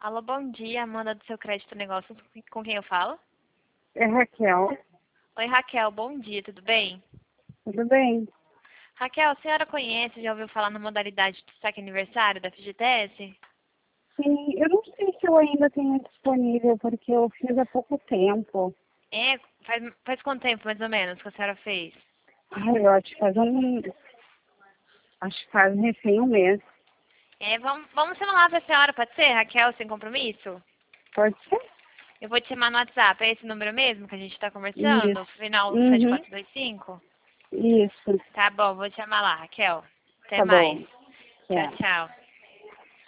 Alô, bom dia, Amanda do Seu Crédito Negócios, com quem eu falo? É Raquel. Oi, Raquel, bom dia, tudo bem? Tudo bem? Raquel, a senhora conhece, já ouviu falar na modalidade de saque aniversário da FGTS? Sim, eu não sei se eu ainda tenho disponível, porque eu fiz há pouco tempo. É, faz quanto tempo, mais ou menos, que a senhora fez? Ai, eu acho que acho que faz recém um mês. É, vamos chamar lá pra senhora, pode ser, Raquel, sem compromisso? Pode ser? Eu vou te chamar no WhatsApp, é esse número mesmo que a gente tá conversando? Isso. Final Uhum. 7425? Isso. Tá bom, vou te chamar lá, Raquel. Até Tá mais. bom. Tchau, Tchau. tchau.